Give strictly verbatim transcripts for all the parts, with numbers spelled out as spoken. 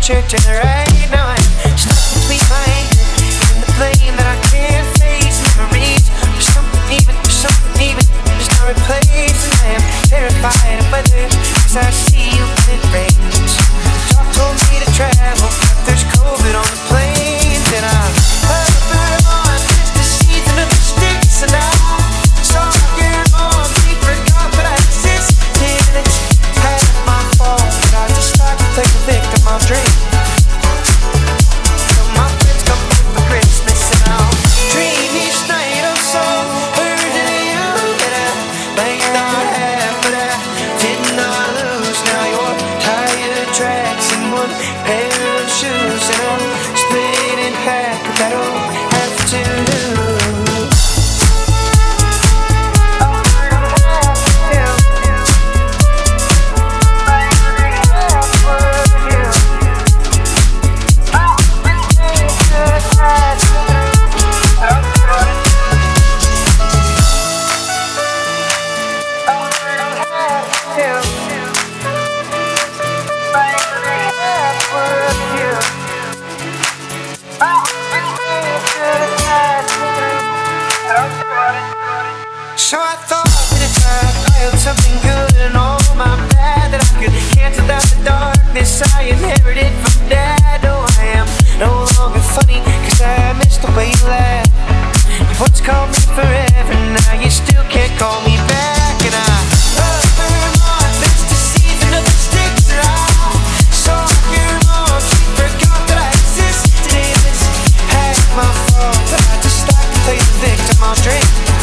shirt to the right. Now I'm stuck between my anger and the blame that I can't face. Memories, there's something even, there's something even, there's no replacing. I am terrified of weather as I see you when it rains. Doc told me to travel, but there's COVID on the planes. And I'm covered on just the season of the sticks. And I saw your mom, she forgot that I existed. And it's half my fault that I just like to play the victim I'll drink. So my friends come home for Christmas and I'll dream each night of some version of you that I might not have, but I did not lose. Now you're tired tracks and one pair of shoes, and I'm split in half, but that'll have to do. So I thought that if I filed something good and all my bad, that I could cancel out the darkness I inherited from dad. No, I am no longer funny, cause I miss the way you laugh. You once called me forever, now you still can't call me back. And I affirm on this the season of the sticks. And I saw your mom, she forgot that I existed. And it's half my fault, but I just like to play the victim I'll drink.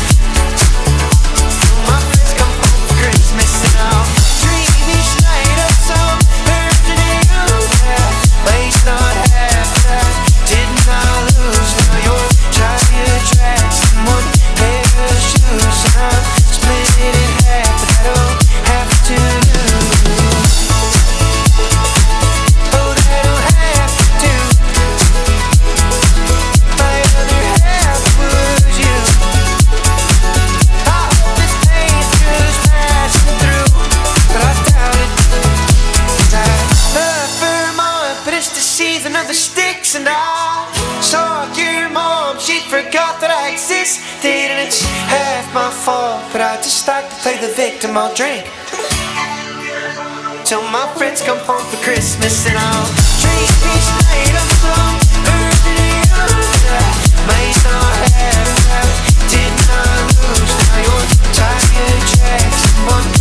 My friends come home for Christmas and I'll dream each night of some version of you that I might not have, but I did not lose. Now you're tired tracks and one pair of shoes, and I'm split in half, but that'll have to do. Oh, that'll have to do. My other half was you. Ah, this pain's just passing through, but I doubt it. I affirm on, but it's the season of the sticks. And I saw your mom, she forgot that I existed. And it's half my fault, but I just like to play the victim I'll drink. Till my friends come home for Christmas and I'll dream each night of some version of you that I might not have, that I did not lose. Now you're tired tracks and one